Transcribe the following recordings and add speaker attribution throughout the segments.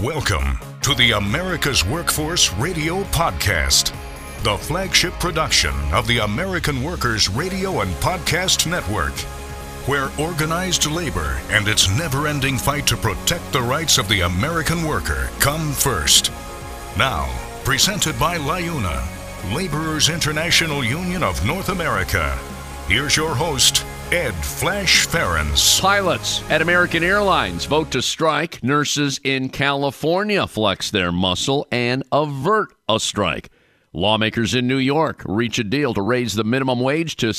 Speaker 1: Welcome to the America's Workforce Radio Podcast, the flagship production of the American Workers Radio and Podcast Network, where organized labor and its never-ending fight to protect the rights of the American worker come first. Now, presented by LIUNA, Laborers International Union of North America. Here's your host, Ed Flash Ferenc.
Speaker 2: Pilots at American Airlines vote to strike. Nurses in California flex their muscle and avert a strike. Lawmakers in New York reach a deal to raise the minimum wage to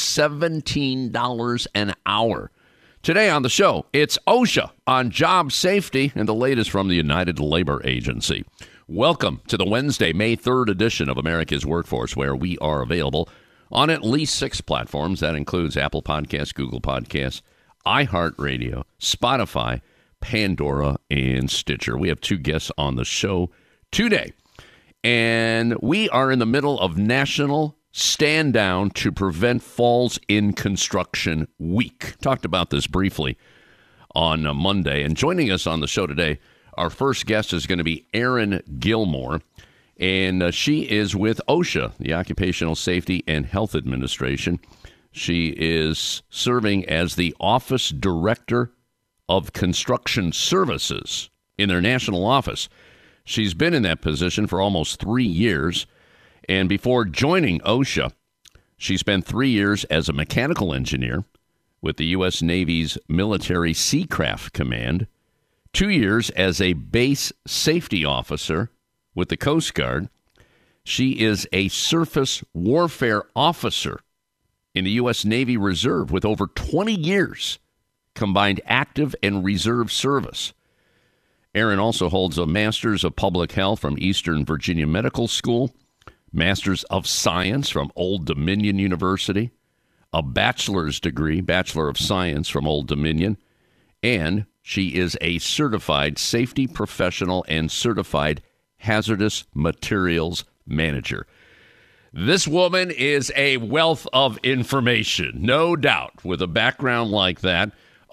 Speaker 2: $17 an hour. Today on the show, it's OSHA on job safety and the latest from the United Labor Agency. Welcome to the Wednesday, May 3rd edition of America's Workforce, where we are available on at least 6 platforms. That includes Apple Podcasts, Google Podcasts, iHeartRadio, Spotify, Pandora, and Stitcher. We have 2 guests on the show today, and we are in the middle of National Stand Down to Prevent Falls in Construction Week. Talked about this briefly on Monday, and joining us on the show today, our first guest is going to be Erin Gilmore. And she is with OSHA, the Occupational Safety and Health Administration. She is serving as the Office Director of Construction Services in their national office. She's been in that position for almost 3 years. And before joining OSHA, she spent 3 years as a mechanical engineer with the U.S. Navy's Military Seacraft Command, 2 years as a base safety officer with the Coast Guard. She is a surface warfare officer in the U.S. Navy Reserve with over 20 years combined active and reserve service. Erin also holds a Master's of Public Health from Eastern Virginia Medical School, Master's of Science from Old Dominion University, a bachelor's degree, Bachelor of Science from Old Dominion, and she is a certified safety professional and certified hazardous materials manager. This woman is a wealth of information, no doubt. With a background like that,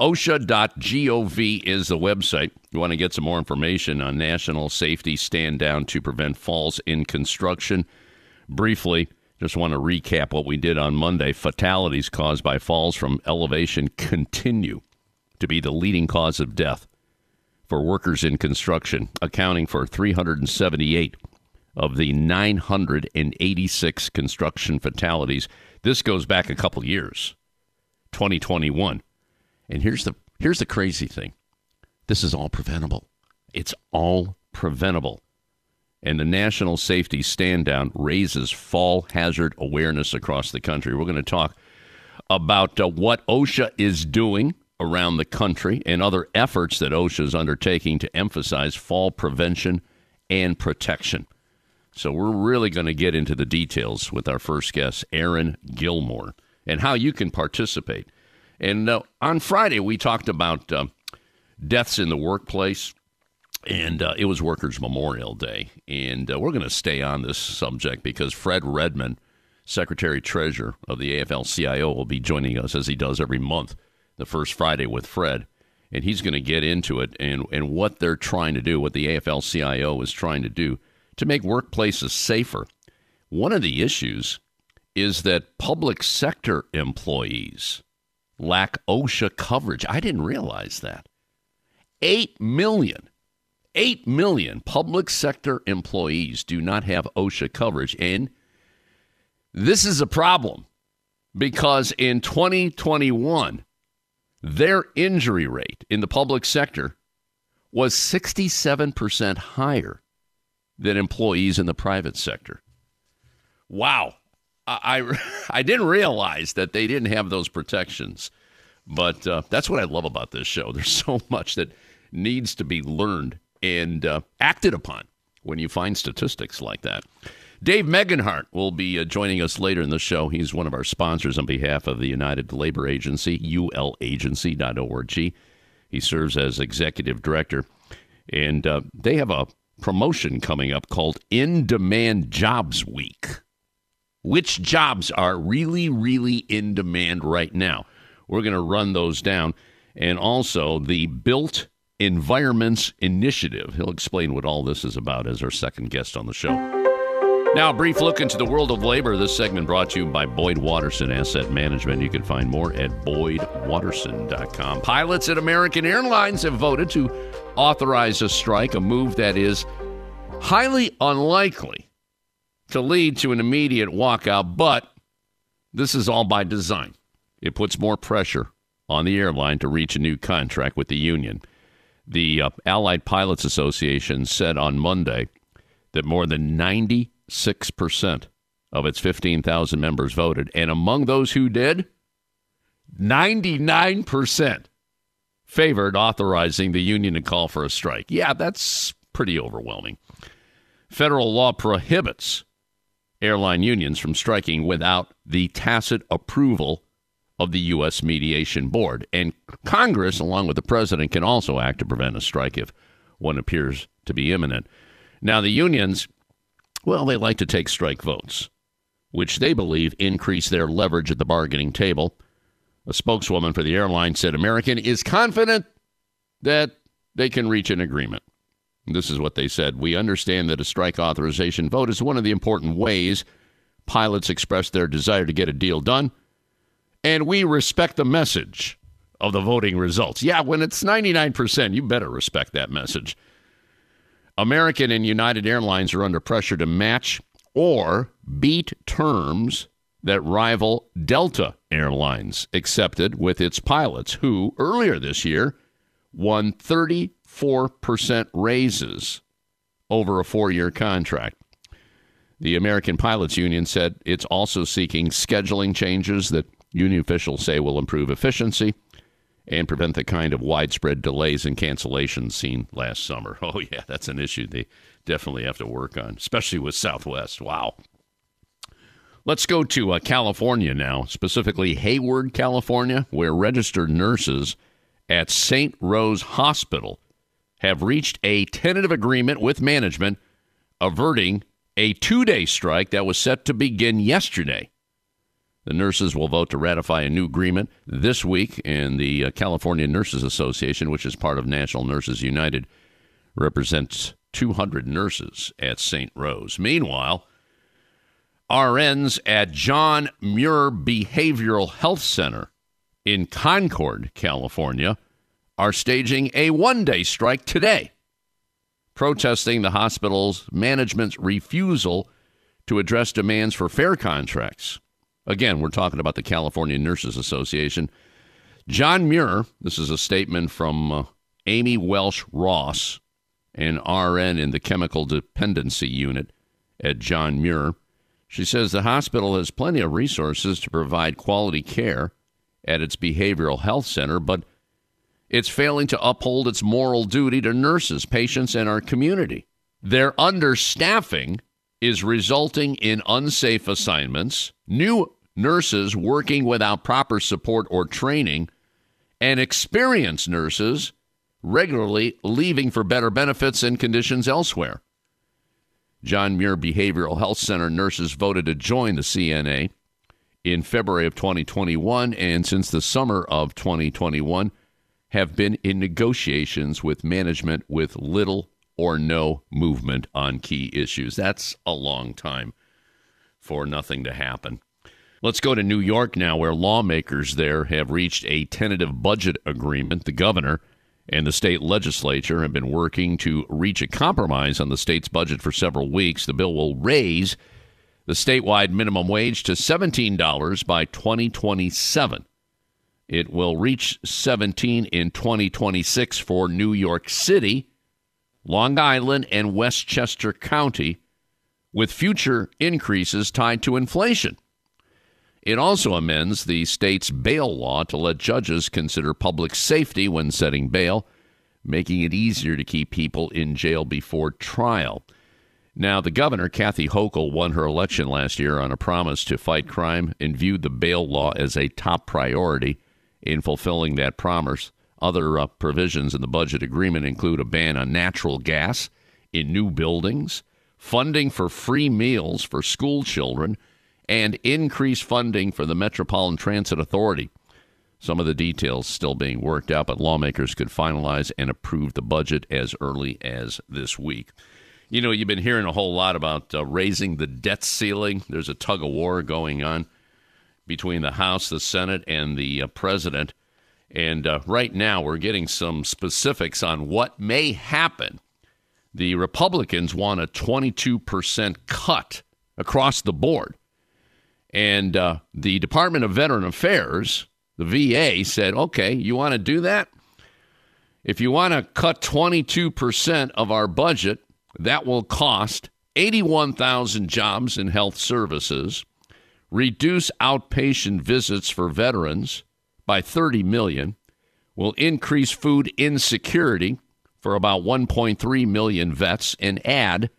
Speaker 2: OSHA.gov is the website. You want to get some more information on National Safety Stand Down to Prevent Falls in Construction. Briefly, just want to recap what we did on Monday. Fatalities caused by falls from elevation continue to be the leading cause of death for workers in construction, accounting for 378 of the 986 construction fatalities. This goes back a couple years, 2021. And here's the crazy thing. This is all preventable. It's all preventable. And the National Safety Stand Down raises fall hazard awareness across the country. We're going to talk about what OSHA is doing around the country and other efforts that OSHA is undertaking to emphasize fall prevention and protection. So we're really going to get into the details with our first guest, Erin Gilmore, and how you can participate. And on Friday, we talked about deaths in the workplace, and it was Workers' Memorial Day. And we're going to stay on this subject because Fred Redmond, Secretary-Treasurer of the AFL-CIO, will be joining us, as he does every month, the first Friday with Fred, and he's going to get into it and what they're trying to do, what the AFL-CIO is trying to do to make workplaces safer. One of the issues is that public sector employees lack OSHA coverage. I didn't realize that. 8 million public sector employees do not have OSHA coverage, and this is a problem because in 2021, their injury rate in the public sector was 67% higher than employees in the private sector. Wow. I didn't realize that they didn't have those protections. But that's what I love about this show. There's so much that needs to be learned and acted upon when you find statistics like that. Dave Megenhart will be joining us later in the show. He's one of our sponsors on behalf of the United Labor Agency, ulagency.org. He serves as executive director, and they have a promotion coming up called In Demand Jobs Week. Which jobs are really, really in demand right now? We're going to run those down. And also the Built Environments Initiative. He'll explain what all this is about as our second guest on the show. Now, a brief look into the world of labor. This segment brought to you by Boyd Watterson Asset Management. You can find more at boydwatterson.com. Pilots at American Airlines have voted to authorize a strike, a move that is highly unlikely to lead to an immediate walkout, but this is all by design. It puts more pressure on the airline to reach a new contract with the union. The Allied Pilots Association said on Monday that more than 96% of its 15,000 members voted, and among those who did, 99% favored authorizing the union to call for a strike. Yeah, that's pretty overwhelming. Federal law prohibits airline unions from striking without the tacit approval of the U.S. Mediation Board. And Congress, along with the president, can also act to prevent a strike if one appears to be imminent. Now, the unions, well, they like to take strike votes, which they believe increase their leverage at the bargaining table. A spokeswoman for the airline said American is confident that they can reach an agreement. This is what they said. We understand that a strike authorization vote is one of the important ways pilots express their desire to get a deal done, and we respect the message of the voting results. Yeah, when it's 99%, you better respect that message. American and United Airlines are under pressure to match or beat terms that rival Delta Airlines accepted with its pilots, who earlier this year won 34% raises over a 4-year contract. The American Pilots Union said it's also seeking scheduling changes that union officials say will improve efficiency and prevent the kind of widespread delays and cancellations seen last summer. Oh, yeah, that's an issue they definitely have to work on, especially with Southwest. Wow. Let's go to California now, specifically Hayward, California, where registered nurses at St. Rose Hospital have reached a tentative agreement with management averting a 2-day strike that was set to begin yesterday. The nurses will vote to ratify a new agreement this week, and the California Nurses Association, which is part of National Nurses United, represents 200 nurses at St. Rose. Meanwhile, RNs at John Muir Behavioral Health Center in Concord, California, are staging a 1-day strike today, protesting the hospital's management's refusal to address demands for fair contracts. Again, we're talking about the California Nurses Association. John Muir, this is a statement from Amy Welsh Ross, an RN in the Chemical Dependency Unit at John Muir. She says the hospital has plenty of resources to provide quality care at its behavioral health center, but it's failing to uphold its moral duty to nurses, patients, and our community. Their understaffing is resulting in unsafe assignments, new nurses working without proper support or training, and experienced nurses regularly leaving for better benefits and conditions elsewhere. John Muir Behavioral Health Center nurses voted to join the CNA in February of 2021, and since the summer of 2021, have been in negotiations with management with little or no movement on key issues. That's a long time for nothing to happen. Let's go to New York now, where lawmakers there have reached a tentative budget agreement. The governor and the state legislature have been working to reach a compromise on the state's budget for several weeks. The bill will raise the statewide minimum wage to $17 by 2027. It will reach $17 in 2026 for New York City, Long Island, and Westchester County, with future increases tied to inflation. It also amends the state's bail law to let judges consider public safety when setting bail, making it easier to keep people in jail before trial. Now, the governor, Kathy Hochul, won her election last year on a promise to fight crime and viewed the bail law as a top priority in fulfilling that promise. Other provisions in the budget agreement include a ban on natural gas in new buildings, funding for free meals for school children, and increased funding for the Metropolitan Transit Authority. Some of the details still being worked out, but lawmakers could finalize and approve the budget as early as this week. You know, you've been hearing a whole lot about raising the debt ceiling. There's a tug of war going on between the House, the Senate, and the president. And right now we're getting some specifics on what may happen. The Republicans want a 22% cut across the board. And the Department of Veteran Affairs, the VA, said, okay, you want to do that? If you want to cut 22% of our budget, that will cost 81,000 jobs in health services, reduce outpatient visits for veterans by 30 million, will increase food insecurity for about 1.3 million vets, and add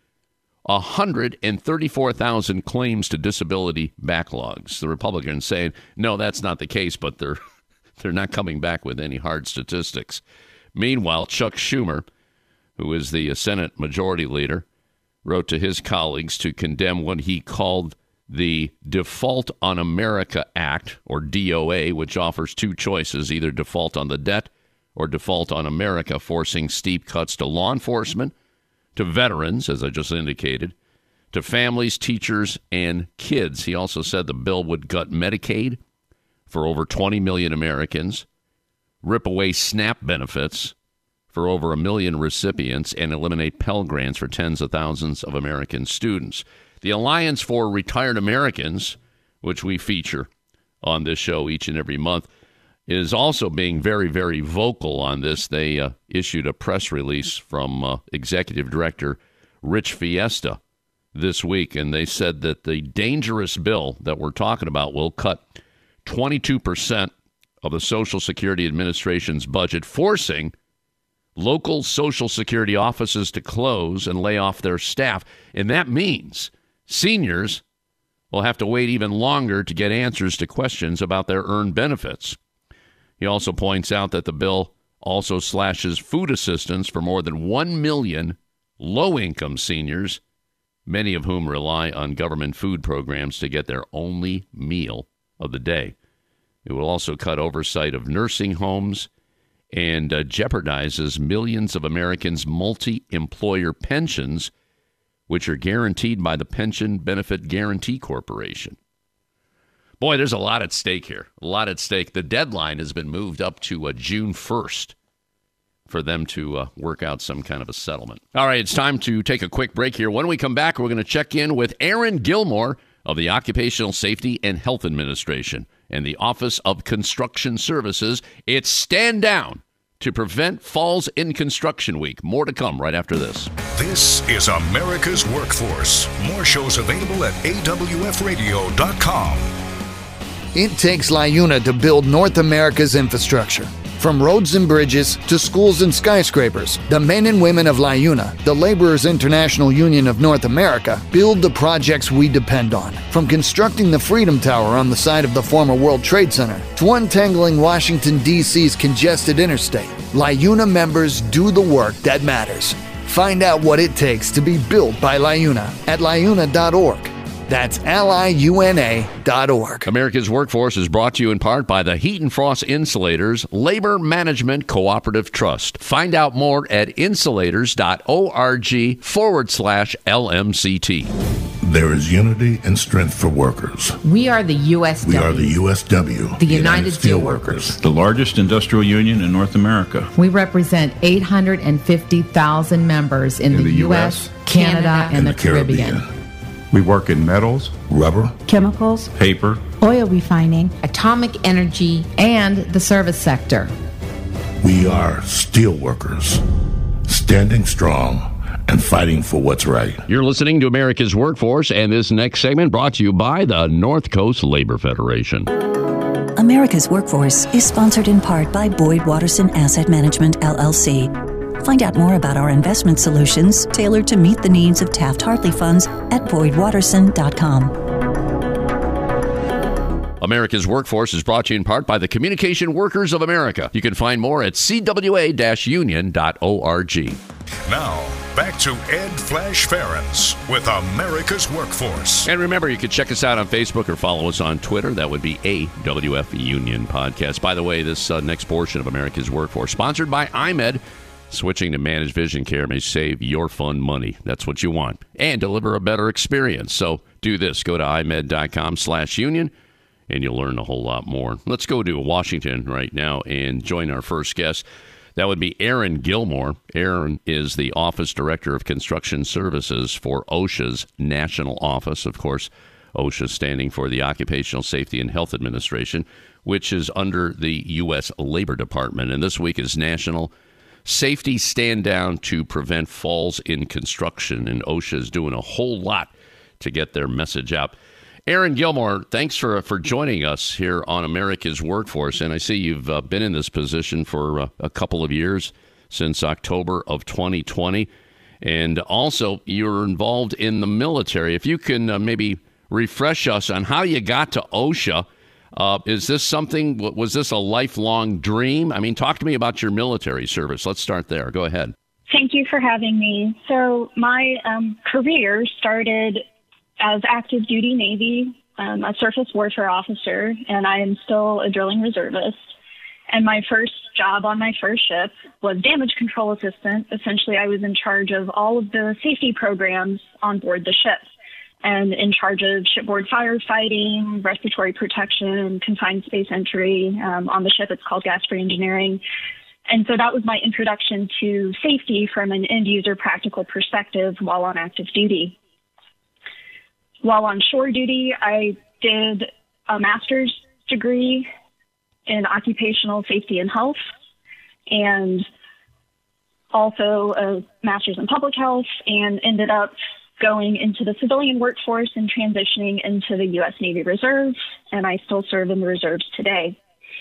Speaker 2: 134,000 claims to disability backlogs. The Republicans saying, no, that's not the case, but they're not coming back with any hard statistics. Meanwhile, Chuck Schumer, who is the Senate Majority Leader, wrote to his colleagues to condemn what he called the Default on America Act, or DOA, which offers two choices, either default on the debt or default on America, forcing steep cuts to law enforcement, to veterans, as I just indicated, to families, teachers, and kids. He also said the bill would gut Medicaid for over 20 million Americans, rip away SNAP benefits for over 1 million recipients, and eliminate Pell Grants for tens of thousands of American students. The Alliance for Retired Americans, which we feature on this show each and every month, is also being very, very vocal on this. They issued a press release from Executive Director Rich Fiesta this week, and they said that the dangerous bill that we're talking about will cut 22% of the Social Security Administration's budget, forcing local Social Security offices to close and lay off their staff. And that means seniors will have to wait even longer to get answers to questions about their earned benefits. He also points out that the bill also slashes food assistance for more than 1 million low-income seniors, many of whom rely on government food programs to get their only meal of the day. It will also cut oversight of nursing homes and jeopardizes millions of Americans' multi-employer pensions, which are guaranteed by the Pension Benefit Guarantee Corporation. Boy, there's a lot at stake here, a lot at stake. The deadline has been moved up to June 1st for them to work out some kind of a settlement. All right, it's time to take a quick break here. When we come back, we're going to check in with Aaron Gilmore of the Occupational Safety and Health Administration and the Office of Construction Services. It's Stand Down to Prevent Falls in Construction Week. More to come right after this.
Speaker 1: This is America's Workforce. More shows available at awfradio.com.
Speaker 3: It takes LiUNA to build North America's infrastructure. From roads and bridges to schools and skyscrapers, the men and women of LiUNA, the Laborers International Union of North America, build the projects we depend on. From constructing the Freedom Tower on the site of the former World Trade Center to untangling Washington, D.C.'s congested interstate, LiUNA members do the work that matters. Find out what it takes to be built by LiUNA at liuna.org. That's liuna.org.
Speaker 2: America's Workforce is brought to you in part by the Heat and Frost Insulators Labor Management Cooperative Trust. Find out more at insulators.org/LMCT.
Speaker 4: There is unity and strength for workers.
Speaker 5: We are the USW.
Speaker 4: We are the USW.
Speaker 5: The United Steelworkers.
Speaker 6: The largest industrial union in North America.
Speaker 5: We represent 850,000 members in the U.S., Canada, and the Caribbean.
Speaker 6: We work in metals,
Speaker 4: rubber,
Speaker 7: chemicals,
Speaker 6: paper,
Speaker 7: oil refining,
Speaker 5: atomic energy, and the service sector.
Speaker 4: We are steelworkers, standing strong and fighting for what's right.
Speaker 2: You're listening to America's Workforce, and this next segment brought to you by the North Coast Labor Federation.
Speaker 8: America's Workforce is sponsored in part by Boyd Watterson Asset Management, LLC. Find out more about our investment solutions tailored to meet the needs of Taft-Hartley funds at BoydWatterson.com.
Speaker 2: America's Workforce is brought to you in part by the Communication Workers of America. You can find more at cwa-union.org.
Speaker 1: Now, back to Ed Flash Ferens with America's Workforce.
Speaker 2: And remember, you can check us out on Facebook or follow us on Twitter. That would be AWF Union Podcast. By the way, this next portion of America's Workforce, sponsored by IMED. Switching to managed vision care may save your fund money. That's what you want. And deliver a better experience. So do this. Go to imed.com/union, and you'll learn a whole lot more. Let's go to Washington right now and join our first guest. That would be Aaron Gilmore. Aaron is the Office Director of Construction Services for OSHA's National Office. Of course, OSHA standing for the Occupational Safety and Health Administration, which is under the U.S. Labor Department. And this week is National Safety Stand Down to Prevent Falls in Construction. And OSHA is doing a whole lot to get their message out. Aaron Gilmore, thanks for joining us here on America's Workforce. And I see you've been in this position for a couple of years, since October of 2020. And also, you're involved in the military. If you can maybe refresh us on how you got to OSHA. Is this something, was this a lifelong dream? I mean, talk to me about your military service. Let's start there. Go ahead.
Speaker 7: Thank you for having me. So my career started as active duty Navy, a surface warfare officer, and I am still a drilling reservist. And my first job on my first ship was damage control assistant. Essentially, I was in charge of all of the safety programs on board the ship and in charge of shipboard firefighting, respiratory protection, confined space entry. On the ship, it's called gas-free engineering. And so that was my introduction to safety from an end-user practical perspective while on active duty. While on shore duty, I did a master's degree in occupational safety and health, and also a master's in public health, and ended up going into the civilian workforce and transitioning into the U.S. Navy Reserve, and I still serve in the reserves today.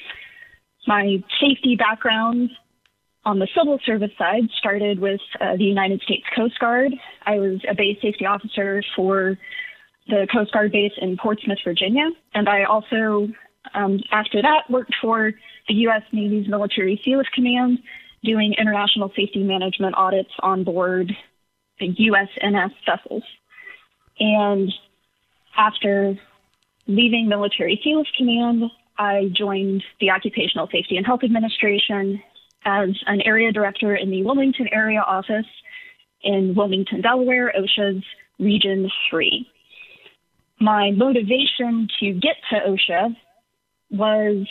Speaker 7: My safety background on the civil service side started with the United States Coast Guard. I was a base safety officer for the Coast Guard base in Portsmouth, Virginia. And I also, after that, worked for the U.S. Navy's Military Sealift Command, doing international safety management audits on board the USNS vessels. And after leaving Military Sealift Command, I joined the Occupational Safety and Health Administration as an area director in the Wilmington area office in Wilmington, Delaware, OSHA's Region 3. My motivation to get to OSHA was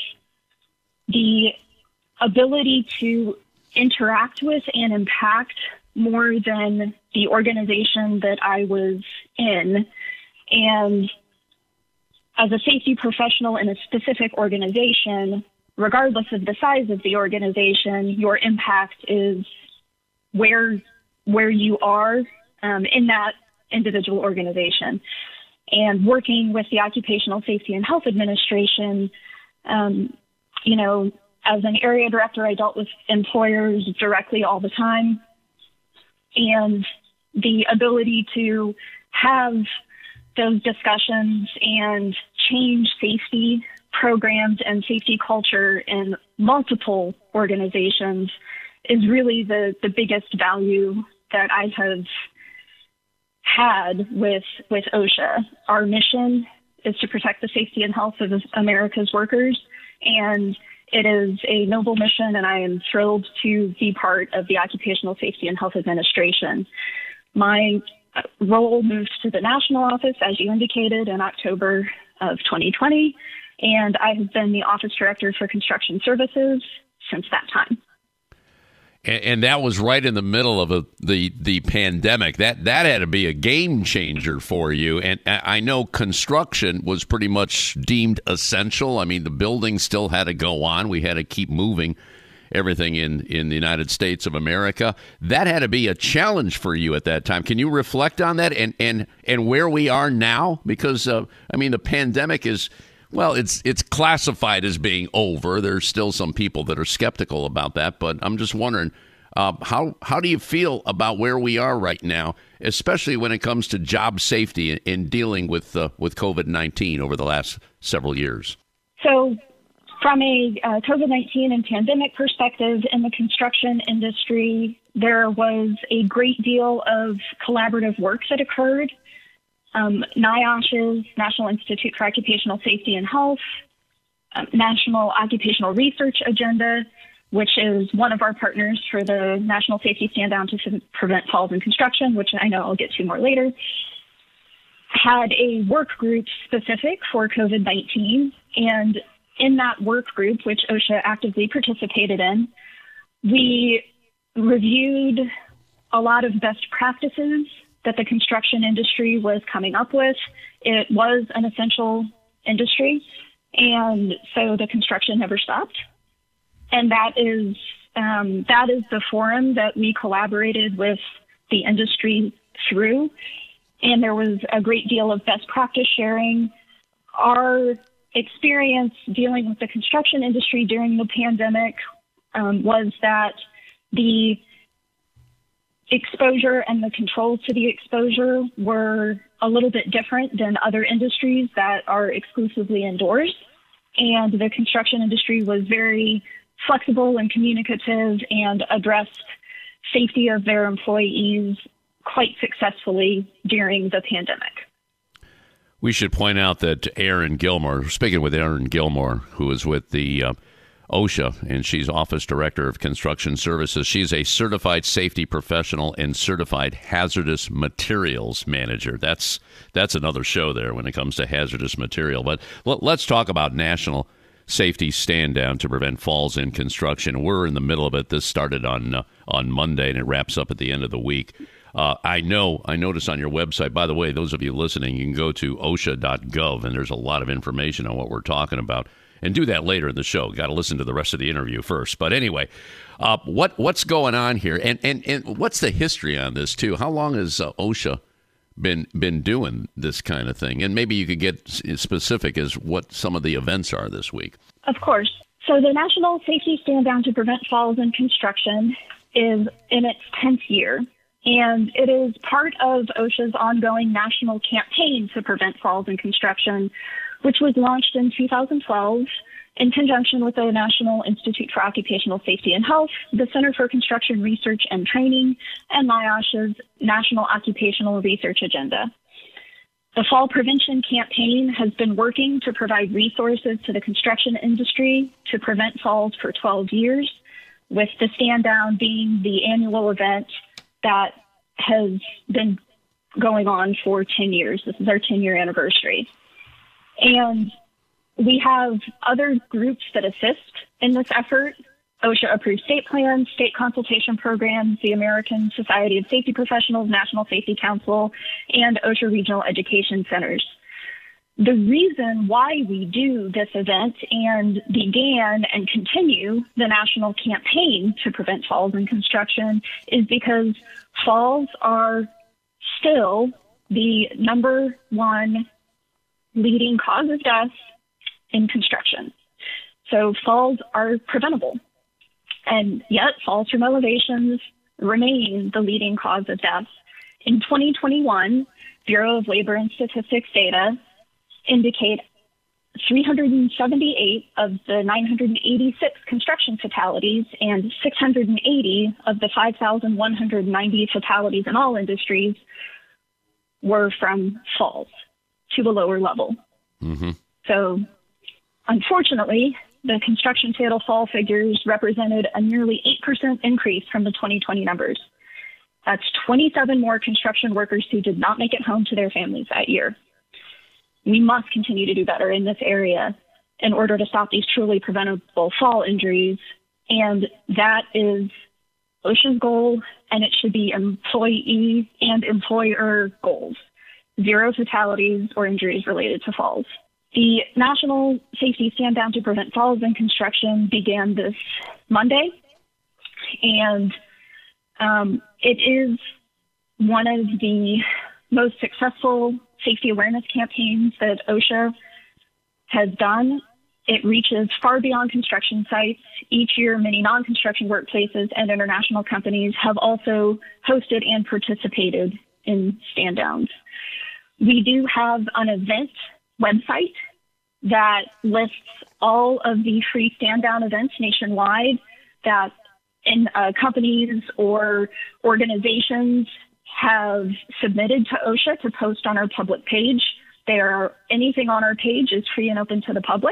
Speaker 7: the ability to interact with and impact more than the organization that I was in. And as a safety professional in a specific organization, regardless of the size of the organization, your impact is where you are in that individual organization. And working with the Occupational Safety and Health Administration, as an area director, I dealt with employers directly all the time. And the ability to have those discussions and change safety programs and safety culture in multiple organizations is really the biggest value that I have had with OSHA. Our mission is to protect the safety and health of America's workers, and it is a noble mission, and I am thrilled to be part of the Occupational Safety and Health Administration. My role moved to the national office, as you indicated, in October of 2020, and I have been the Office Director for Construction Services since that time.
Speaker 2: And that was right in the middle of the pandemic. That had to be a game changer for you. And I know construction was pretty much deemed essential. I mean, the building still had to go on. We had to keep moving everything in the United States of America. That had to be a challenge for you at that time. Can you reflect on that and where we are now? Because, the pandemic is... Well, it's classified as being over. There's still some people that are skeptical about that, but I'm just wondering, how do you feel about where we are right now, especially when it comes to job safety in dealing with COVID-19 over the last several years?
Speaker 7: So From a COVID-19 and pandemic perspective in the construction industry, there was a great deal of collaborative work that occurred. NIOSH's National Institute for Occupational Safety and Health, National Occupational Research Agenda, which is one of our partners for the National Safety Stand Down to Prevent Falls in Construction, which I know I'll get to more later, had a work group specific for COVID-19. And in that work group, which OSHA actively participated in, we reviewed a lot of best practices that the construction industry was coming up with. It was an essential industry, and so the construction never stopped. And that is the forum that we collaborated with the industry through. And there was a great deal of best practice sharing. Our experience dealing with the construction industry during the pandemic was that the exposure and the controls to the exposure were a little bit different than other industries that are exclusively indoors. And the construction industry was very flexible and communicative and addressed safety of their employees quite successfully during the pandemic.
Speaker 2: We should point out that Erin Gilmore, speaking with Erin Gilmore, who is with the OSHA, and she's Office Director of Construction Services. She's a certified safety professional and certified hazardous materials manager. That's another show there when it comes to hazardous material. But let's talk about National Safety Stand Down to Prevent Falls in Construction. We're in the middle of it. This started on Monday, and it wraps up at the end of the week. I noticed on your website, by the way, those of you listening, you can go to OSHA.gov, and there's a lot of information on what we're talking about. And do that later in the show. Got to listen to the rest of the interview first. But anyway, what's going on here? And what's the history on this, too? How long has OSHA been doing this kind of thing? And maybe you could get specific as what some of the events are this week.
Speaker 7: Of course. So the National Safety Stand Down to Prevent Falls in Construction is in its 10th year. And it is part of OSHA's ongoing national campaign to prevent falls in construction, which was launched in 2012 in conjunction with the National Institute for Occupational Safety and Health, the Center for Construction Research and Training, and NIOSH's National Occupational Research Agenda. The Fall Prevention Campaign has been working to provide resources to the construction industry to prevent falls for 12 years, with the Stand Down being the annual event that has been going on for 10 years. This is our 10-year anniversary. And we have other groups that assist in this effort. OSHA approved state plans, state consultation programs, the American Society of Safety Professionals, National Safety Council, and OSHA regional education centers. The reason why we do this event and began and continue the national campaign to prevent falls in construction is because falls are still the number one leading cause of death in construction. So falls are preventable. And yet falls from elevations remain the leading cause of death. In 2021, Bureau of Labor and Statistics data indicate 378 of the 986 construction fatalities and 680 of the 5,190 fatalities in all industries were from falls to a lower level. Mm-hmm. So, unfortunately, the construction fatal fall figures represented a nearly 8% increase from the 2020 numbers. That's 27 more construction workers who did not make it home to their families that year. We must continue to do better in this area in order to stop these truly preventable fall injuries. And that is OSHA's goal, and it should be employee and employer goals. 0 fatalities or injuries related to falls. The National Safety Stand Down to Prevent Falls in Construction began this Monday, and it is one of the most successful safety awareness campaigns that OSHA has done. It reaches far beyond construction sites. Each year, many non-construction workplaces and international companies have also hosted and participated in stand-downs. We do have an event website that lists all of the free stand-down events nationwide that companies or organizations have submitted to OSHA to post on our public page. Anything on our page is free and open to the public.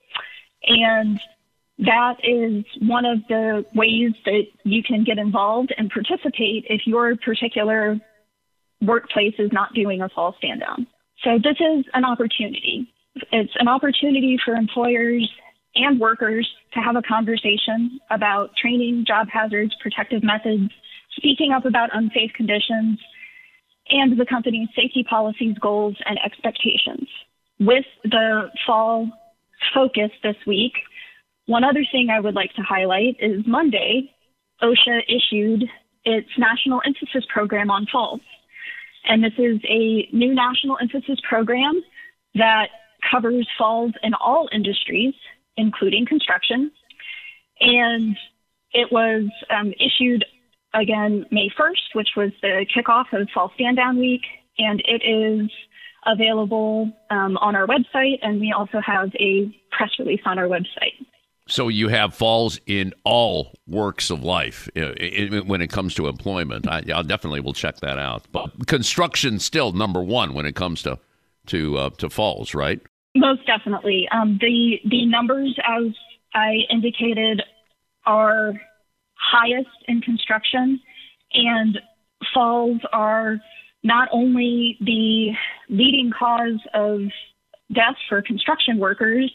Speaker 7: And that is one of the ways that you can get involved and participate if your particular workplace is not doing a fall stand down. So this is an opportunity. It's an opportunity for employers and workers to have a conversation about training, job hazards, protective methods, speaking up about unsafe conditions, and the company's safety policies, goals, and expectations. With the fall focus this week, one other thing I would like to highlight is Monday, OSHA issued its National Emphasis Program on falls. And this is a new national emphasis program that covers falls in all industries, including construction. And it was issued again May 1st, which was the kickoff of Fall Stand Down Week. And it is available on our website. And we also have a press release on our website.
Speaker 2: So you have falls in all works of life when it comes to employment. I definitely will check that out. But construction still number one when it comes to falls, right?
Speaker 7: Most definitely. The numbers, as I indicated, are highest in construction, and falls are not only the leading cause of death for construction workers.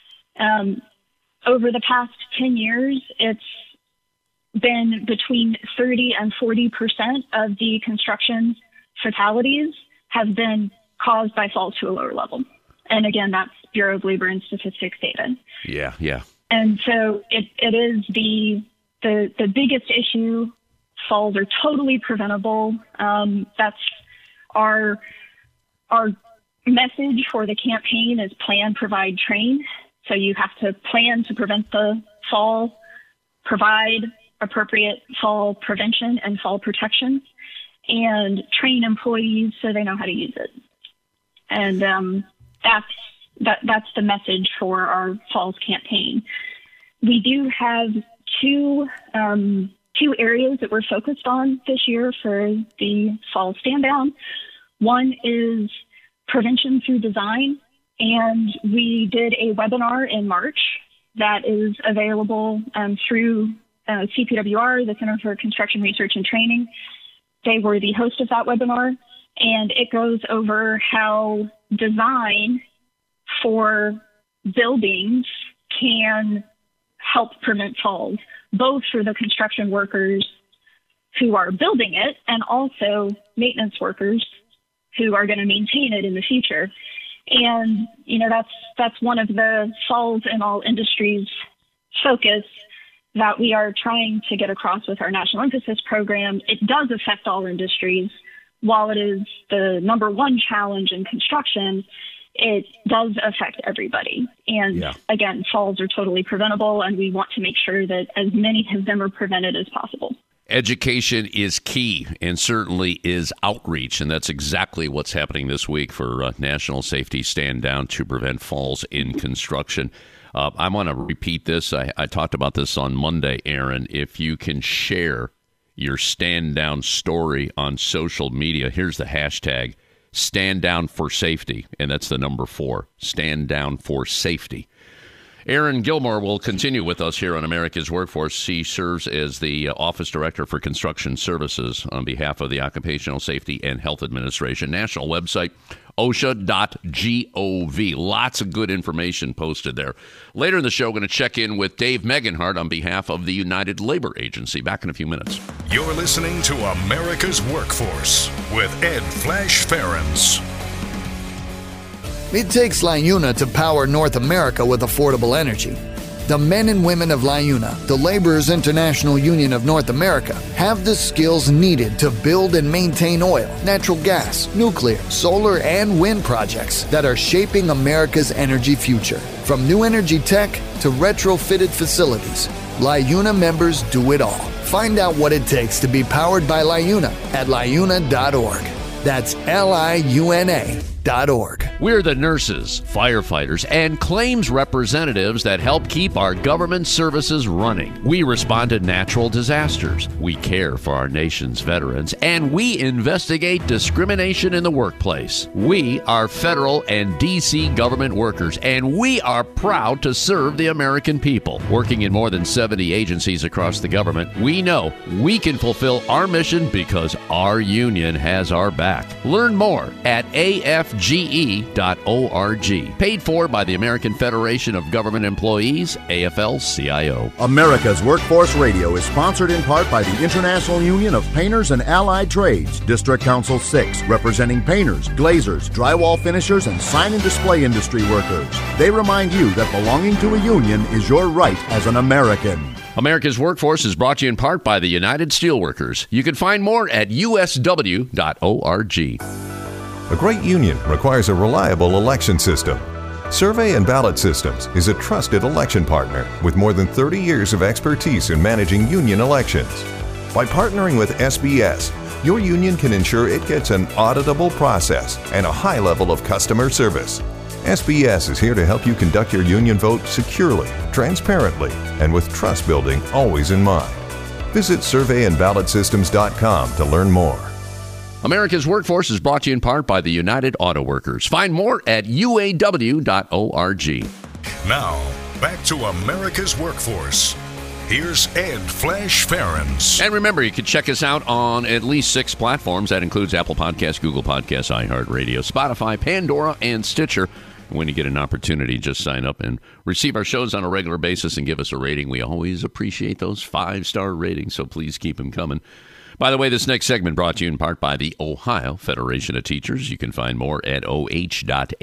Speaker 7: Over the past 10 years, it's been between 30 and 40% of the construction fatalities have been caused by falls to a lower level. And again, that's Bureau of Labor and Statistics data.
Speaker 2: Yeah.
Speaker 7: And so it is the biggest issue. Falls are totally preventable. That's our message for the campaign is plan, provide, train. So you have to plan to prevent the fall, provide appropriate fall prevention and fall protection, and train employees so they know how to use it. And that's the message for our falls campaign. We do have two areas that we're focused on this year for the fall stand down. One is prevention through design. And we did a webinar in March that is available through CPWR, the Center for Construction Research and Training. They were the host of that webinar, and it goes over how design for buildings can help prevent falls, both for the construction workers who are building it and also maintenance workers who are going to maintain it in the future. And, that's one of the falls in all industries focus that we are trying to get across with our national emphasis program. It does affect all industries. While it is the number one challenge in construction, it does affect everybody. And again, falls are totally preventable, and we want to make sure that as many of them are prevented as possible.
Speaker 2: Education is key, and certainly is outreach, and that's exactly what's happening this week for National Safety Stand Down to prevent falls in construction. I want to repeat this. I talked about this on Monday, Aaron. If you can share your stand down story on social media, here's the hashtag, Stand Down for Safety, and that's the number 4, Stand Down for Safety. Aaron Gilmore will continue with us here on America's Workforce. He serves as the Office Director for Construction Services on behalf of the Occupational Safety and Health Administration. National website, OSHA.gov. Lots of good information posted there. Later in the show, we're going to check in with Dave Megenhardt on behalf of the United Labor Agency. Back in a few minutes.
Speaker 1: You're listening to America's Workforce with Ed Flash Ferens.
Speaker 3: It takes LiUNA to power North America with affordable energy. The men and women of LiUNA, the Laborers International Union of North America, have the skills needed to build and maintain oil, natural gas, nuclear, solar, and wind projects that are shaping America's energy future. From new energy tech to retrofitted facilities, LiUNA members do it all. Find out what it takes to be powered by LiUNA at liuna.org. That's LIUNA.org.
Speaker 2: We're the nurses, firefighters, and claims representatives that help keep our government services running. We respond to natural disasters. We care for our nation's veterans, and we investigate discrimination in the workplace. We are federal and D.C. government workers, and we are proud to serve the American people. Working in more than 70 agencies across the government, we know we can fulfill our mission because our union has our back. Learn more at afge.org. Paid for by the American Federation of Government Employees, AFL-CIO.
Speaker 9: America's Workforce Radio is sponsored in part by the International Union of Painters and Allied Trades, District Council 6, representing painters, glazers, drywall finishers, and sign and display industry workers. They remind you that belonging to a union is your right as an American.
Speaker 2: America's Workforce is brought to you in part by the United Steelworkers. You can find more at usw.org.
Speaker 10: A great union requires a reliable election system. Survey and Ballot Systems is a trusted election partner with more than 30 years of expertise in managing union elections. By partnering with SBS, your union can ensure it gets an auditable process and a high level of customer service. SBS is here to help you conduct your union vote securely, transparently, and with trust building always in mind. Visit surveyandballotsystems.com to learn more.
Speaker 2: America's Workforce is brought to you in part by the United Auto Workers. Find more at uaw.org.
Speaker 1: Now, back to America's Workforce. Here's Ed Flash Ferens.
Speaker 2: And remember, you can check us out on at least 6 platforms. That includes Apple Podcasts, Google Podcasts, iHeartRadio, Spotify, Pandora, and Stitcher. When you get an opportunity, just sign up and receive our shows on a regular basis and give us a rating. We always appreciate those 5-star ratings, so please keep them coming. By the way, this next segment brought to you in part by the Ohio Federation of Teachers. You can find more at oh.aft.org.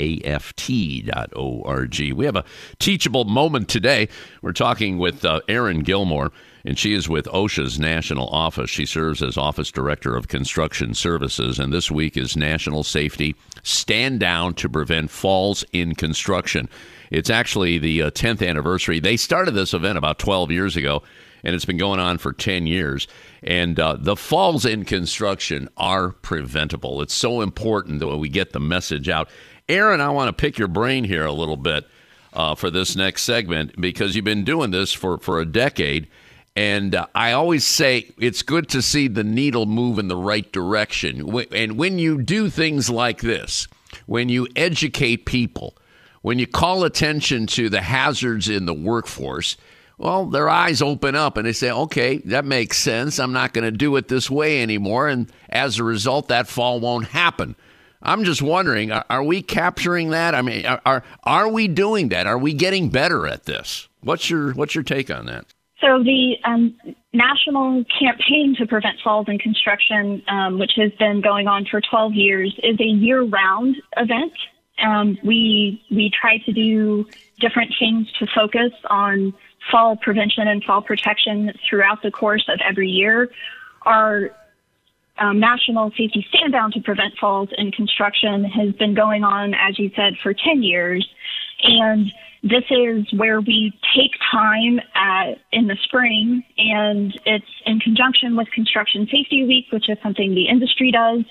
Speaker 2: We have a teachable moment today. We're talking with Erin Gilmore, and she is with OSHA's national office. She serves as Office Director of Construction Services, and this week is National Safety Stand Down to Prevent Falls in Construction. It's actually the 10th anniversary. They started this event about 12 years ago, and it's been going on for 10 years. And the falls in construction are preventable. It's so important that we get the message out. Erin, I want to pick your brain here a little bit for this next segment because you've been doing this for a decade. And I always say it's good to see the needle move in the right direction. And when you do things like this, when you educate people, when you call attention to the hazards in the workforce, well, their eyes open up and they say, okay, that makes sense. I'm not going to do it this way anymore. And as a result, that fall won't happen. I'm just wondering, are we capturing that? I mean, are we doing that? Are we getting better at this? What's your take on that?
Speaker 7: So the National Campaign to Prevent Falls in Construction, which has been going on for 12 years, is a year-round event. We try to do different things to focus on fall prevention and fall protection throughout the course of every year. Our National Safety Stand Down to Prevent Falls in Construction has been going on, as you said, for 10 years. And this is where we take time in the spring, and it's in conjunction with Construction Safety Week, which is something the industry does,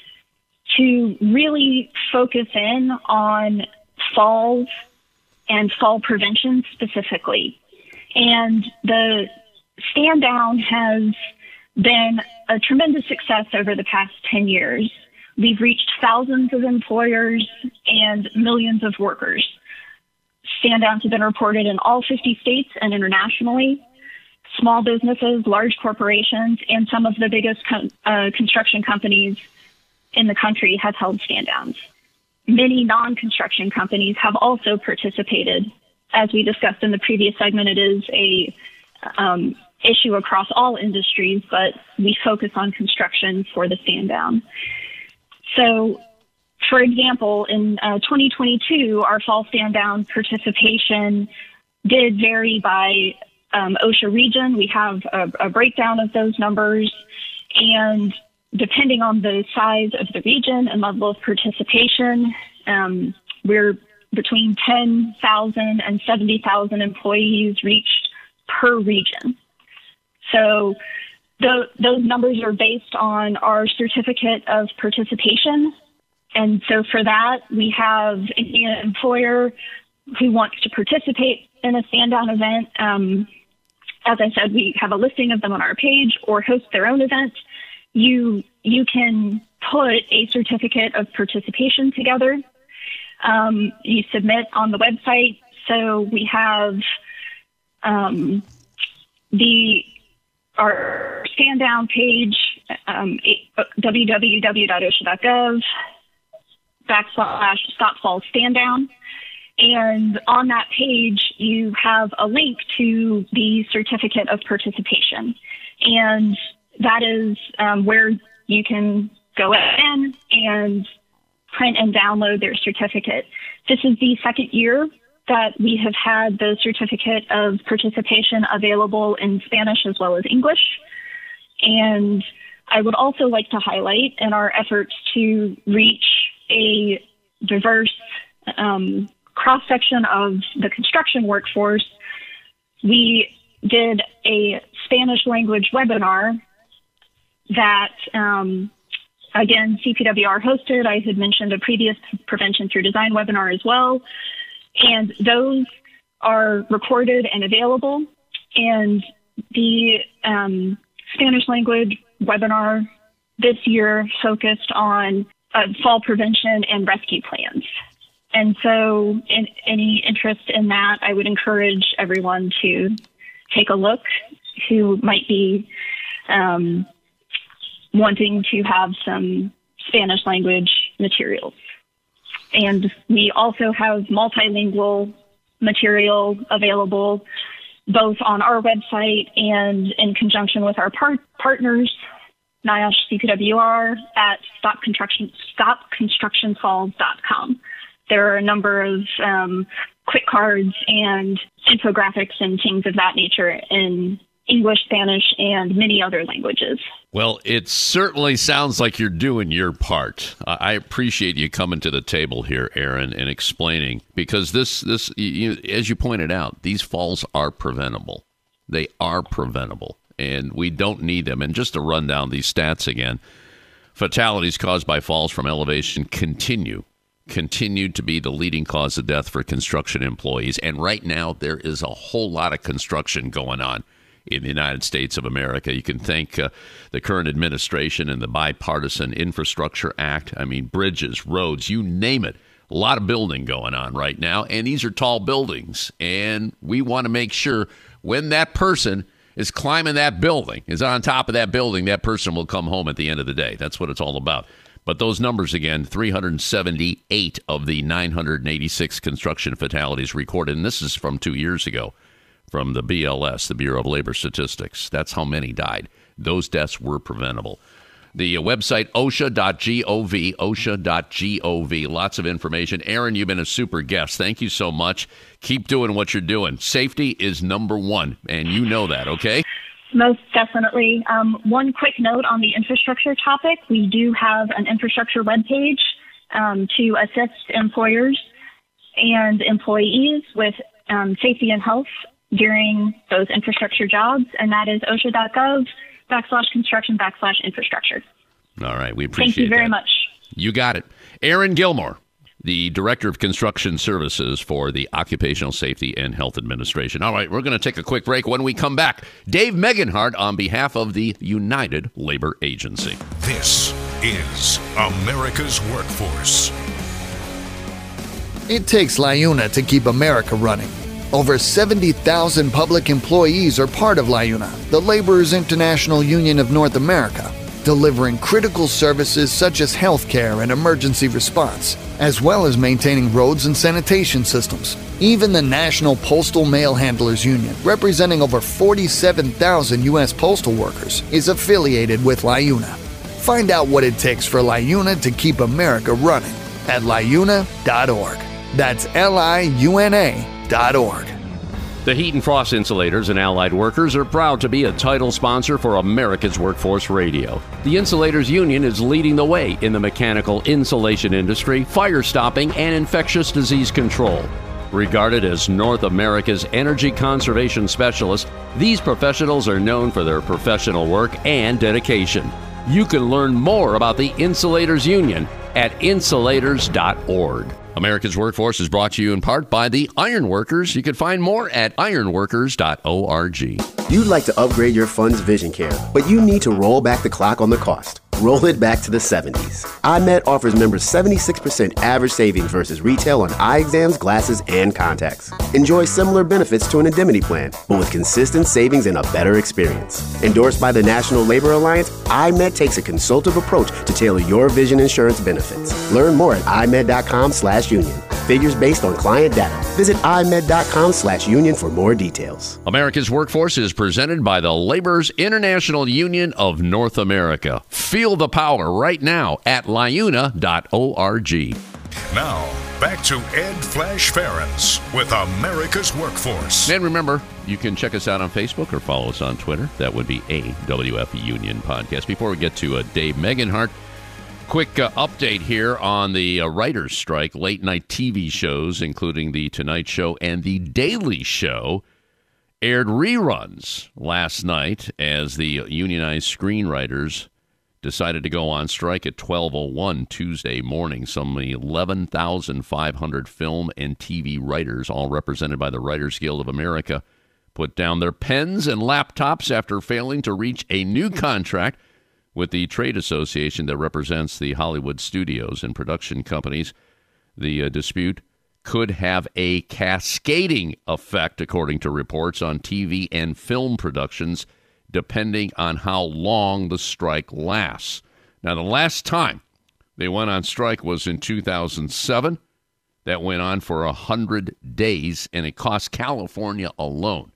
Speaker 7: to really focus in on falls and fall prevention specifically. And the stand down has been a tremendous success over the past 10 years. We've reached thousands of employers and millions of workers. Stand downs have been reported in all 50 states and internationally. Small businesses, large corporations, and some of the biggest construction companies in the country have held stand downs. Many non-construction companies have also participated. As we discussed in the previous segment, it is a issue across all industries, but we focus on construction for the stand down. So, for example, in 2022, our fall stand down participation did vary by OSHA region. We have a breakdown of those numbers, and depending on the size of the region and level of participation, we're between 10,000 and 70,000 employees reached per region. So those numbers are based on our certificate of participation And so for that, we have any employer who wants to participate in a stand-down event. As I said, we have a listing of them on our page, or host their own event. You can put a certificate of participation together. You submit on the website. So we have our stand-down page, www.osha.gov/Stop Falls Stand Down. And on that page, you have a link to the certificate of participation. And that is where you can go in and print and download their certificate. This is the second year that we have had the certificate of participation available in Spanish as well as English. And I would also like to highlight, in our efforts to reach a diverse cross-section of the construction workforce, we did a Spanish language webinar that, again, CPWR hosted. I had mentioned a previous Prevention Through Design webinar as well. And those are recorded and available. And the Spanish language webinar this year focused on fall prevention and rescue plans. And so in any interest in that, I would encourage everyone to take a look who might be wanting to have some Spanish language materials. And we also have multilingual material available both on our website and in conjunction with our partners, NIOSH CPWR, at stopconstructionfalls.com. There are a number of quick cards and infographics and things of that nature in English, Spanish, and many other languages.
Speaker 2: Well, it certainly sounds like you're doing your part. I appreciate you coming to the table here, Aaron, and explaining, because this as you pointed out, these falls are preventable. They are preventable, and we don't need them. And just to run down these stats again, fatalities caused by falls from elevation continue to be the leading cause of death for construction employees. And right now, there is a whole lot of construction going on in the United States of America. You can thank the current administration and the Bipartisan Infrastructure Act. I mean, bridges, roads, you name it. A lot of building going on right now, and these are tall buildings. And we want to make sure when that person is climbing that building, is on top of that building, that person will come home at the end of the day. That's what it's all about. But those numbers again, 378 of the 986 construction fatalities recorded, and this is from 2 years ago, from the BLS, the Bureau of Labor Statistics. That's how many died. Those deaths were preventable. The website, OSHA.gov, OSHA.gov. Lots of information. Aaron, you've been a super guest. Thank you so much. Keep doing what you're doing. Safety is number one, and you know that, okay?
Speaker 7: Most definitely. One quick note on the infrastructure topic. We do have an infrastructure webpage to assist employers and employees with safety and health during those infrastructure jobs, and that is OSHA.gov/construction/infrastructure.
Speaker 2: All right, we appreciate it.
Speaker 7: Thank you very much.
Speaker 2: You got it. Aaron Gilmore, the Director of Construction Services for the Occupational Safety and Health Administration. All right, we're going to take a quick break. When we come back, Dave Megenhardt on behalf of the United Labor Agency.
Speaker 1: This is America's Workforce.
Speaker 3: It takes LIUNA to keep America running. Over 70,000 public employees are part of LIUNA, the Laborers International Union of North America, delivering critical services such as healthcare and emergency response, as well as maintaining roads and sanitation systems. Even the National Postal Mail Handlers Union, representing over 47,000 U.S. postal workers, is affiliated with LIUNA. Find out what it takes for LIUNA to keep America running at LIUNA.org. That's LIUNA.org.
Speaker 2: The Heat and Frost Insulators and Allied Workers are proud to be a title sponsor for America's Workforce Radio. The Insulators Union is leading the way in the mechanical insulation industry, fire stopping, and infectious disease control. Regarded as North America's energy conservation specialists, these professionals are known for their professional work and dedication. You can learn more about the Insulators Union at insulators.org. America's Workforce is brought to you in part by the Ironworkers. You can find more at ironworkers.org.
Speaker 11: You'd like to upgrade your fund's vision care, but you need to roll back the clock on the cost. Roll it back to the 70s. iMed offers members 76% average savings versus retail on eye exams, glasses, and contacts. Enjoy similar benefits to an indemnity plan, but with consistent savings and a better experience. Endorsed by the National Labor Alliance, iMed takes a consultative approach to tailor your vision insurance benefits. Learn more at imed.com/union. Figures based on client data. Visit imed.com/union for more details.
Speaker 2: America's Workforce is presented by the Laborers International Union of North America. Feel the power right now at liuna.org.
Speaker 1: Now, back to Ed Flash Ferens with America's Workforce.
Speaker 2: And remember, you can check us out on Facebook or follow us on Twitter. That would be AWF Union Podcast. Before we get to Dave Megenhart, quick update here on the writers' strike. Late night TV shows, including The Tonight Show and The Daily Show, aired reruns last night as the unionized screenwriters decided to go on strike at 12:01 Tuesday morning. Some 11,500 film and TV writers, all represented by the Writers Guild of America, put down their pens and laptops after failing to reach a new contract with the trade association that represents the Hollywood studios and production companies. The dispute could have a cascading effect, according to reports, on TV and film productions, depending on how long the strike lasts. Now, the last time they went on strike was in 2007. That went on for 100 days, and it cost California alone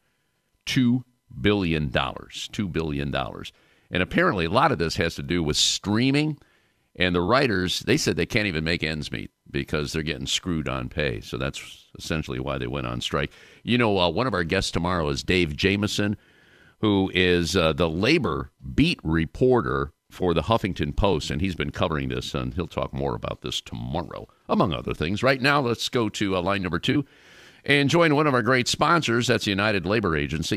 Speaker 2: $2 billion. $2 billion. And apparently a lot of this has to do with streaming, and the writers, they said they can't even make ends meet because they're getting screwed on pay. So that's essentially why they went on strike. You know, one of our guests tomorrow is Dave Jamieson, who is the labor beat reporter for the Huffington Post, and he's been covering this, and he'll talk more about this tomorrow, among other things. Right now, let's go to line number 2 and join one of our great sponsors. That's the United Labor Agency,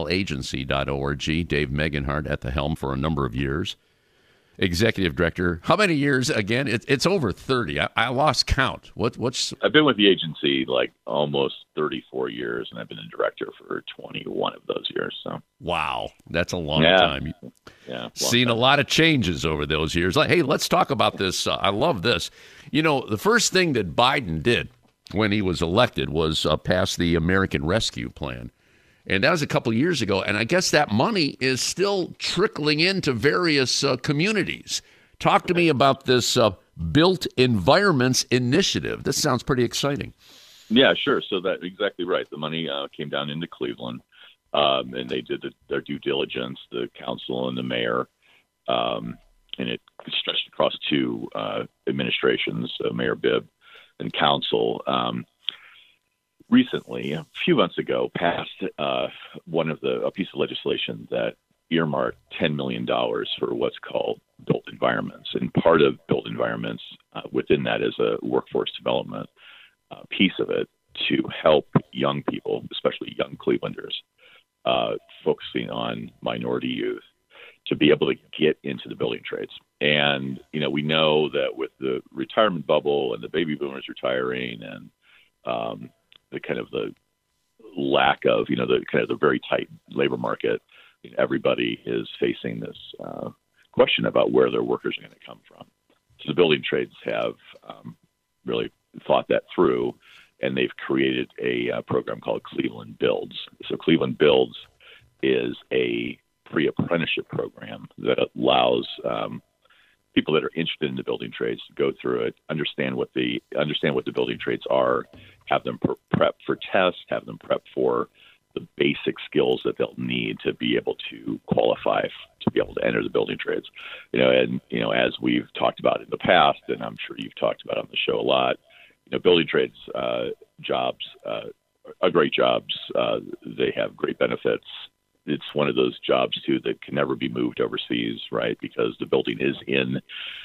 Speaker 2: ulagency.org. Dave Megenhart at the helm for a number of years. Executive director. How many years again? It's over 30. I lost count. What's?
Speaker 12: I've been with the agency like almost 34 years, and I've been a director for 21 of those years. So
Speaker 2: wow, that's a long time.
Speaker 12: Yeah,
Speaker 2: seen a lot of changes over those years. Like, hey, let's talk about this. I love this. You know, the first thing that Biden did when he was elected was pass the American Rescue Plan. And that was a couple of years ago, and I guess that money is still trickling into various communities. Talk to me about this Built Environments Initiative. This sounds pretty exciting.
Speaker 12: Yeah, sure. So that's exactly right. The money came down into Cleveland, and they did their due diligence, the council and the mayor, and it stretched across two administrations, Mayor Bibb and council. Recently, a few months ago, passed a piece of legislation that earmarked $10 million for what's called Built Environments. And part of Built Environments within that is a workforce development piece of it to help young people, especially young Clevelanders, focusing on minority youth, to be able to get into the building trades. And, you know, we know that with the retirement bubble and the baby boomers retiring and the kind of the lack of, you know, the kind of the very tight labor market, everybody is facing this question about where their workers are going to come from. So the building trades have really thought that through, and they've created a program called Cleveland Builds. So Cleveland Builds is a pre-apprenticeship program that allows people that are interested in the building trades to go through it, understand what the building trades are, have them prep for tests, have them prep for the basic skills that they'll need to be able to qualify to be able to enter the building trades. You know, and you know, as we've talked about in the past, and I'm sure you've talked about on the show a lot, you know, building trades jobs are great jobs. They have great benefits. It's one of those jobs too that can never be moved overseas, right? Because the building is in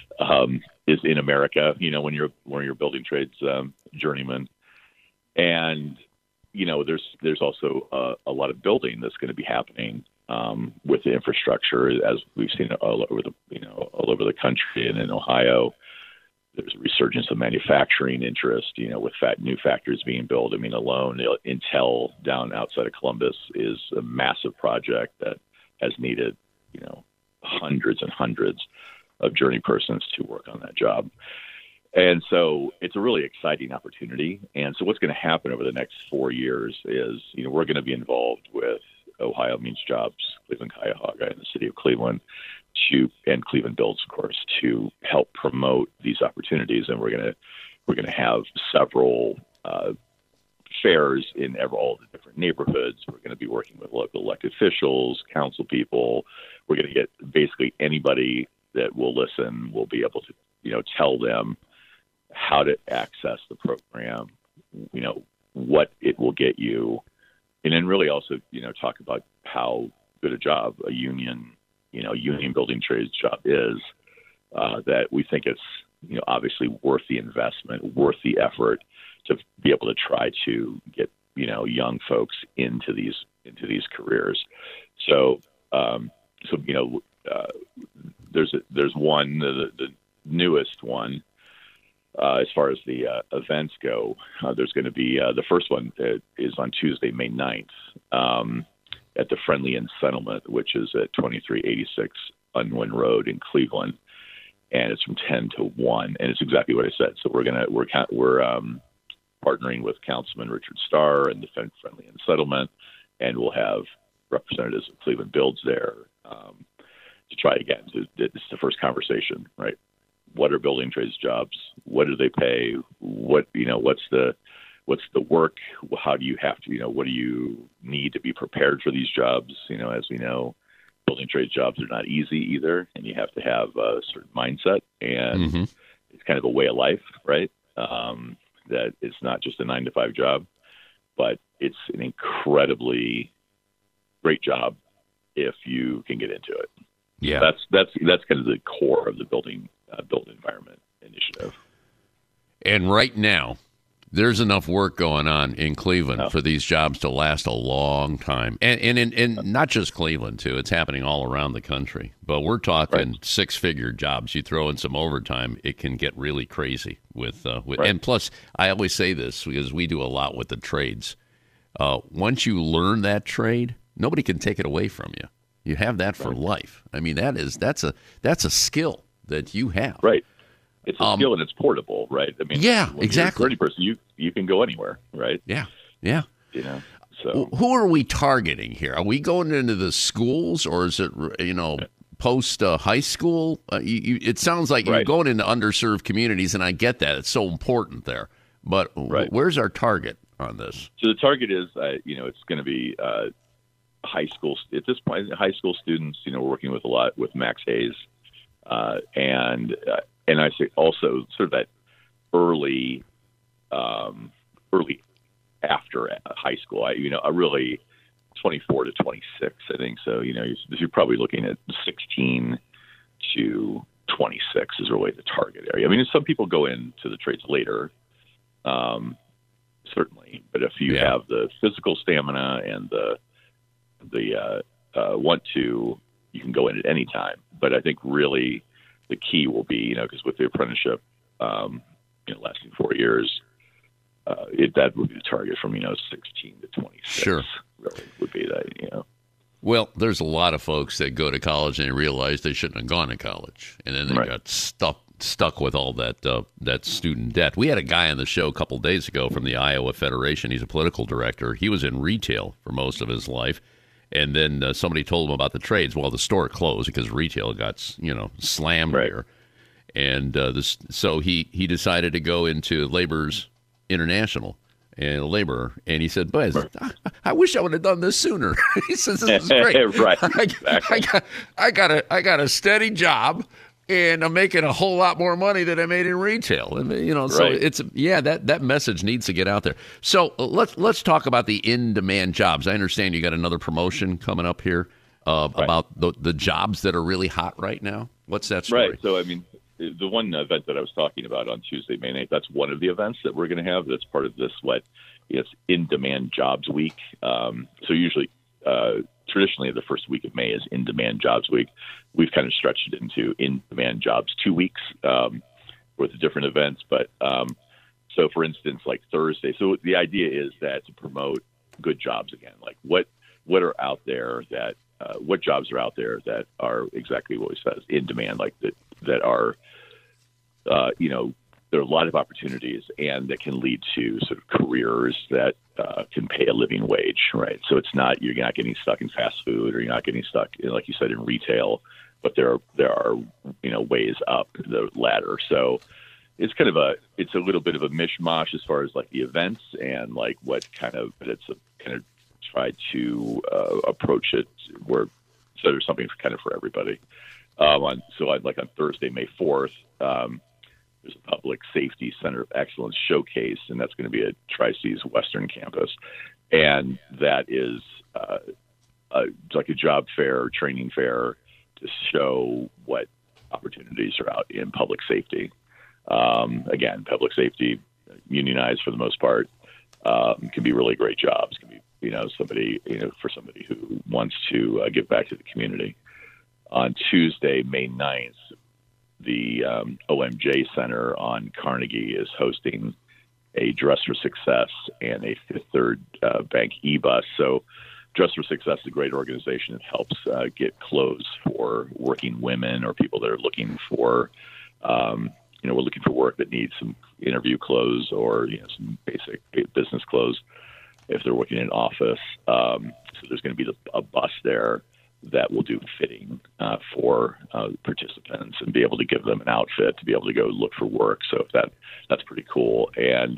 Speaker 12: America. You know, when you're building trades journeyman, and you know, there's also a lot of building that's going to be happening with the infrastructure, as we've seen all over the country and in Ohio. there's a resurgence of manufacturing interest, with new factories being built. I mean, alone, Intel down outside of Columbus is a massive project that has needed, hundreds and hundreds of journey persons to work on that job. And so it's a really exciting opportunity. And so what's going to happen over the next 4 years is, we're going to be involved with Ohio Means Jobs, Cleveland Cuyahoga, and the city of Cleveland, and Cleveland Builds, of course, to help promote these opportunities. And we're going to have several fairs in all the different neighborhoods. We're going to be working with local elected officials, council people. We're going to get basically anybody that will listen. We'll be able to, tell them how to access the program, what it will get you, and then really also, talk about how good a job a union building trades job is, that we think it's, obviously worth the investment, worth the effort to be able to try to get, young folks into these careers. So, there's one, the newest one, as far as the events go. There's going to be the first one is on Tuesday, May 9th, at the Friendly Inn Settlement, which is at 2386 Unwin Road in Cleveland, and it's from 10 to 1, and it's exactly what I said. So we're partnering with Councilman Richard Starr and the Friendly Inn Settlement, and we'll have representatives of Cleveland Builds there to try again. This is the first conversation, right? What are building trades jobs? What do they pay? What's the work? How do you have to, what do you need to be prepared for these jobs? As we know, building trades jobs are not easy either, and you have to have a certain mindset, and it's kind of a way of life, right? That it's not just a 9-to-5 job, but it's an incredibly great job if you can get into it.
Speaker 2: Yeah,
Speaker 12: that's kind of the core of the built environment initiative.
Speaker 2: And right now, there's enough work going on in Cleveland for these jobs to last a long time. And not just Cleveland, too. It's happening all around the country. But we're talking six-figure jobs. You throw in some overtime, it can get really crazy. And plus, I always say this because we do a lot with the trades. Once you learn that trade, nobody can take it away from you. You have that for life. I mean, that's a skill that you have.
Speaker 12: Right. It's a skill and it's portable, right? I mean,
Speaker 2: yeah,
Speaker 12: when
Speaker 2: exactly.
Speaker 12: You're a 30 person, you can go anywhere, right?
Speaker 2: Yeah.
Speaker 12: So
Speaker 2: who are we targeting here? Are we going into the schools, or is it post high school? It sounds like you're going into underserved communities, and I get that. It's so important there. But where's our target on this?
Speaker 12: So the target is, it's going to be high school. At this point, high school students. We're working with a lot with Max Hayes, and I say also sort of that early after high school. I really 24 to 26, I think. So, you're probably looking at 16 to 26 is really the target area. I mean, some people go into the trades later, certainly, but if you have the physical stamina and the want to, you can go in at any time. But I think really the key will be, because with the apprenticeship, lasting 4 years, that would be the target from 16 to 26.
Speaker 2: Sure,
Speaker 12: really would be that.
Speaker 2: Well, there's a lot of folks that go to college and they realize they shouldn't have gone to college, and then they got stuck with all that student debt. We had a guy on the show a couple of days ago from the Iowa Federation. He's a political director. He was in retail for most of his life. And then somebody told him about the trades. Well, the store closed because retail got, slammed here. And so he decided to go into Labor's International and a laborer. And he said, "Buzz, I wish I would have done this sooner." He says, "This is great. I got a steady job, and I'm making a whole lot more money than I made in retail." And so it's that message needs to get out there. So let's talk about the in-demand jobs. I understand you got another promotion coming up here about the jobs that are really hot right now. What's that story?
Speaker 12: Right. So I mean, the one event that I was talking about on Tuesday, May 8th, that's one of the events that we're going to have. That's part of this it's in-demand jobs week. So usually. Traditionally, the first week of May is In-Demand Jobs Week. We've kind of stretched it into In-Demand Jobs 2 weeks, with of different events. But so, for instance, like Thursday. So the idea is that to promote good jobs again, like what are out there that what jobs are out there that are exactly what he says, in demand, like that are there are a lot of opportunities and that can lead to sort of careers that can pay a living wage, right? So you're not getting stuck in fast food, or you're not getting stuck, like you said, in retail, but there are ways up the ladder. So it's a little bit of a mishmash as far as like the events and like what kind of, but it's kind of tried to approach it where so there's something kind of for everybody. On Thursday, May 4th, there's a Public Safety Center of Excellence showcase, and that's going to be at Tri-Cities Western Campus. And that is like a job fair, training fair to show what opportunities are out in public safety. Again, public safety, unionized for the most part, can be really great jobs. Can be, for somebody who wants to give back to the community. On Tuesday, May 9th, the OMJ Center on Carnegie is hosting a Dress for Success and a Fifth Third Bank e-bus. So Dress for Success is a great organization that helps get clothes for working women or people that are looking for, we're looking for work that needs some interview clothes or some basic business clothes if they're working in an office. So there's going to be a bus there that will do fitting for participants and be able to give them an outfit to be able to go look for work. So that's pretty cool. And,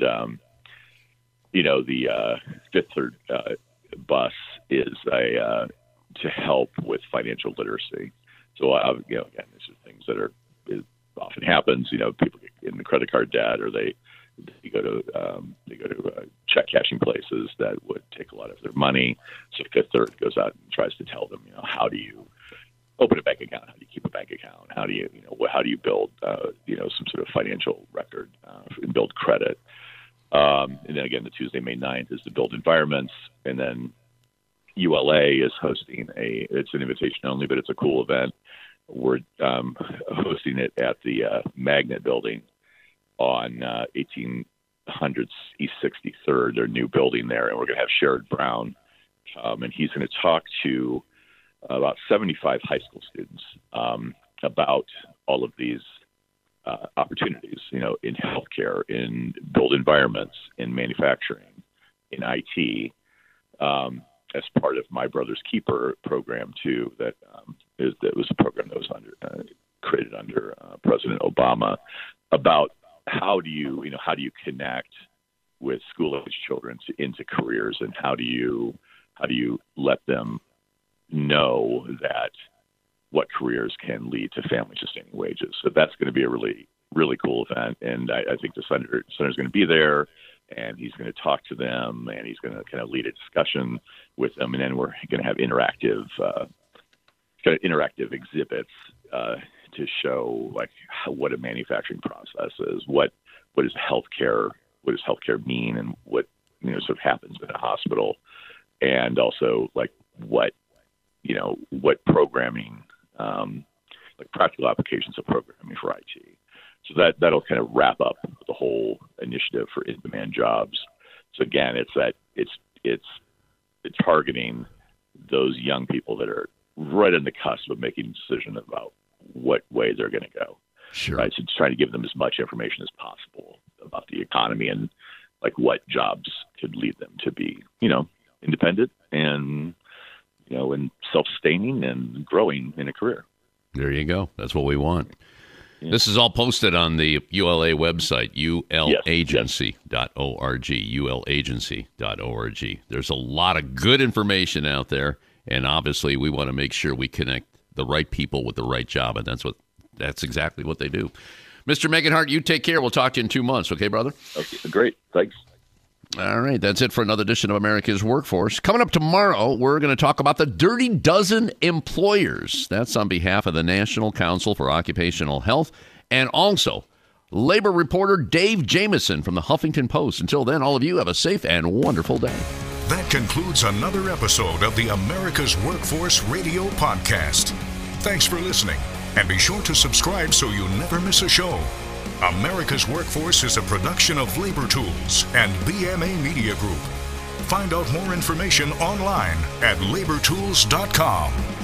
Speaker 12: the Fifth Third bus is to help with financial literacy. So, again, these are things that it often happens. People get in the credit card debt, or they go to check cashing places that would take a lot of their money. So Fifth Third goes out and tries to tell them, how do you open a bank account? How do you keep a bank account? How do you, how do you build, some sort of financial record and build credit? And then again, the Tuesday, May 9th is the Build Environments. And then ULA is hosting it's an invitation only, but it's a cool event. We're hosting it at the Magnet Building on 1800 East 63rd, their new building there. And we're going to have Sherrod Brown, and he's going to talk to about 75 high school students about all of these opportunities, in healthcare, in built environments, in manufacturing, in IT, as part of My Brother's Keeper program too. That was a program that was created under President Obama about how do you connect with school-age children into careers, and how do you let them know that what careers can lead to family-sustaining wages. So that's going to be a really, really cool event, and I think the senator's going to be there, and he's going to talk to them, and he's going to kind of lead a discussion with them, and then we're going to have interactive exhibits to show like what a manufacturing process is, what is healthcare mean, and what sort of happens in a hospital, and also like what programming, like practical applications of programming for IT. So that'll kind of wrap up the whole initiative for in-demand jobs. So again, it's targeting those young people that are right on the cusp of making a decision about what way they're going to go.
Speaker 2: Sure.
Speaker 12: Right. So just trying to give them as much information as possible about the economy and like what jobs could lead them to be, independent and, and self-sustaining and growing in a career.
Speaker 2: There you go. That's what we want. Yeah. This is all posted on the ULA website, ulagency.org, ulagency.org. There's a lot of good information out there, and obviously we want to make sure we connect the right people with the right job, and that's exactly what they do. Mr. Megenhart, you take care. We'll talk to you in 2 months, okay, brother?
Speaker 12: Okay, great. Thanks.
Speaker 2: All right, that's it for another edition of America's Workforce. Coming up tomorrow, we're going to talk about the Dirty Dozen Employers. That's on behalf of the National Council for Occupational Health, and also labor reporter Dave Jamieson from the Huffington Post. Until then, all of you have a safe and wonderful day.
Speaker 1: That concludes another episode of the America's Workforce Radio Podcast. Thanks for listening, and be sure to subscribe so you never miss a show. America's Workforce is a production of Labor Tools and BMA Media Group. Find out more information online at labortools.com.